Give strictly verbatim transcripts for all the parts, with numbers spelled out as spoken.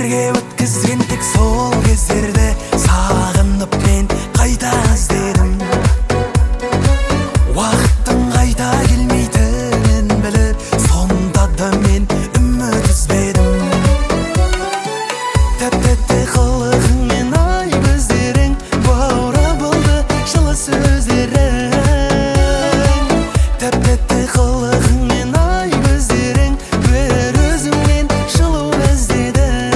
бірге өткізген тек сол кездерді сағынып мен қайта іздедім. Уақыттың қайта келмейтінін біліп, сонда да мен үміт үзбедім. Тәп-тәтті қылығыңмен ай көздерің, баурап алды жылы сөздерің. Тәп-тәтті қылығыңмен ай көздерің, бір өзіңнен жылу іздедім.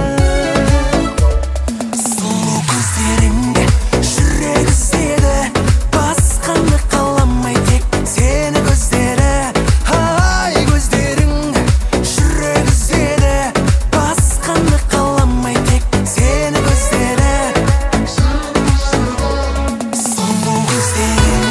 Сұлу көздеріңде жүрек іздеді, басқаны қаламай тек сені көздері. Ай көздерің жүрек іздеді, басқаны қаламай тек сені көздері. Сұлу көздерің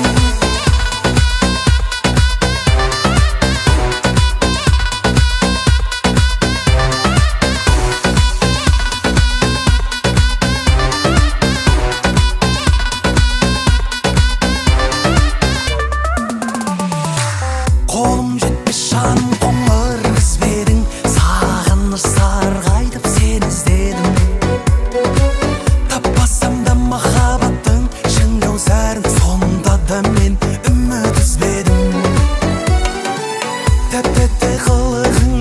қолым жетпес жаным қоңыр ізбедің, сағыныш сарғайтып сені іздедім. Таппасам да махаббаттың шын кәусарын, сонда да мен үміт үзбедім. Тәп-тәтті қылығың